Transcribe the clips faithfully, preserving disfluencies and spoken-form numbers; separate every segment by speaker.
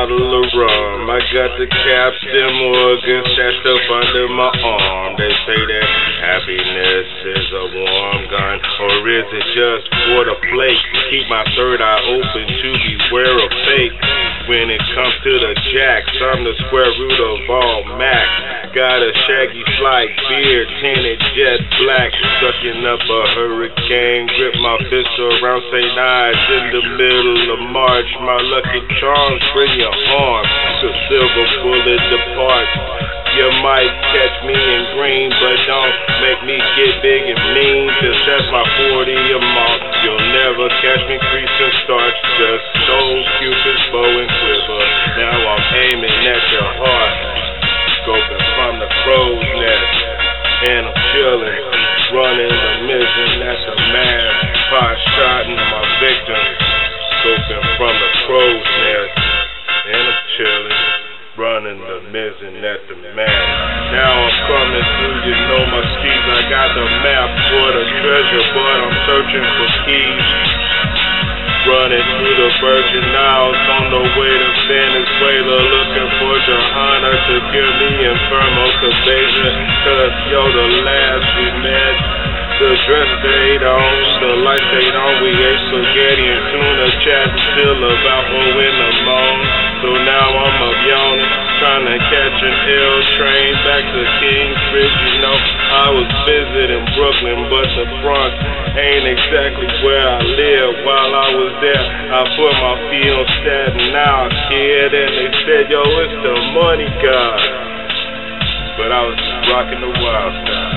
Speaker 1: bottle of rum. I got the Captain Morgan stashed up under my arm. They say that happiness is a warm gun, or is it just for the flake? Keep my third eye open to beware of fake. When it comes to the jacks, I'm the square root of all max. Got a shaggy fly beard, tinted jet black, sucking up a hurricane. Grip my fist around Saint Ives in the middle of March. My lucky charms bring your arm. The silver bullet departs. You might catch me in green, but don't make me get big and mean. Just that's my forty a month. You'll never catch me creasing starch. Just stole Cupid's bow and quiver. Now I'm aiming at your heart, scoping from the crow's nest. And I'm chilling, running the mission at the mask. Pot shotting my victim, scoping from the crow's nest. And I'm chilling, running the mission at the mask. Now I'm coming through, you know my skis. I got the map for the treasure, but I'm searching for keys. Running through the Virgin Isles on the way to Venezuela, looking for Johanna to give me Infermo Cabeza. Cause yo, the last we met, the dress stayed on, the light stayed on. We ate spaghetti and tuna, chatting till about four in the morning. So now I'm up yawning, trying to catch an L train back to Kingsbridge. You know, I was visiting Brooklyn, but the Bronx ain't exactly where I live. While I was there, I put my feet on Staten Island, kid, and they said, yo, it's the money god. But I was just rocking the wild style,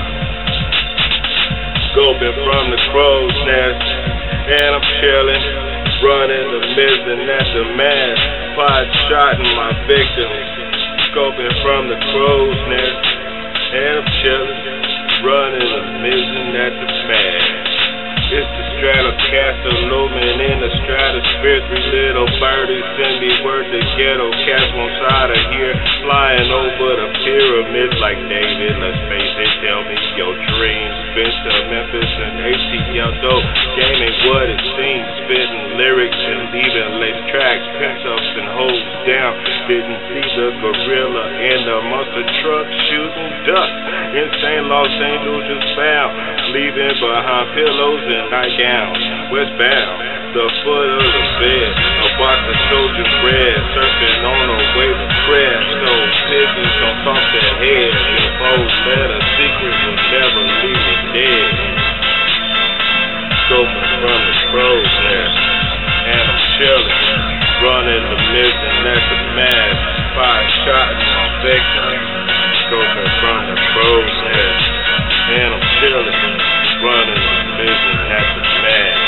Speaker 1: scoping from the crow's nest. And I'm chilling, running the mission at the mask. Pot shotting my victim, scoping from the crow's nest. And I'm chilling, running the mission at the mask. It's the Stratocaster looming in the stratosphere. Three little birdies send me word to ghetto cats won't side of here. Flying over the pyramids like David, let's face it, tell me your dreams. Been to Memphis and A T L dope, game ain't what it seems. Spitting lyrics and leaving lace tracks, pimps ups and hoes down. Didn't see the gorilla in the monster truck shooting ducks. Insane Los Angeles just found, leaving behind pillows and nightgowns. Westbound, the foot of the bed, a box of soldier bread, surfing on the way to crash. Those pigeons don't talk their heads. Your foes let a secret will never leave me dead. Scoping from the crow's nest, and I'm chilling, running the mission at the mask. Five shot in my victim, scoping from the crow's nest, and I'm chilling, running the mission at the mask.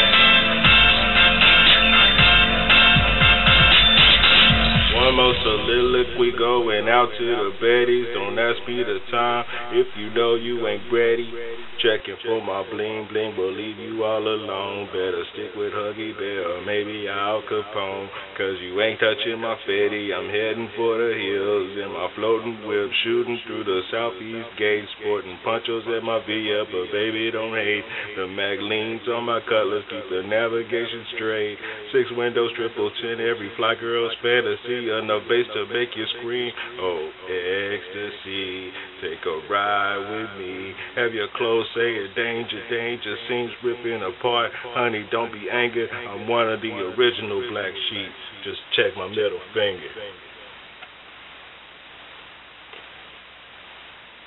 Speaker 1: One more soliloquy going out to the baddies. Don't ask me the time if you know you ain't ready. Checking for my bling bling, but leave you all alone. Better stick with Huggy Bear or maybe Al Capone, cause you ain't touching my fetty. I'm heading for the hills in my floating whip, shooting through the southeast gate, sporting ponchos at my V up, but baby don't hate. The mag leans on my cutlass, keep the navigation straight. Six windows, triple chin, every fly girl's fantasy. Enough bass to make you scream, oh ecstasy. Take a ride with me. Have your clothes saying danger, danger, seams ripping apart. Honey, don't be angered. I'm one of the original black sheep. Just check my middle finger.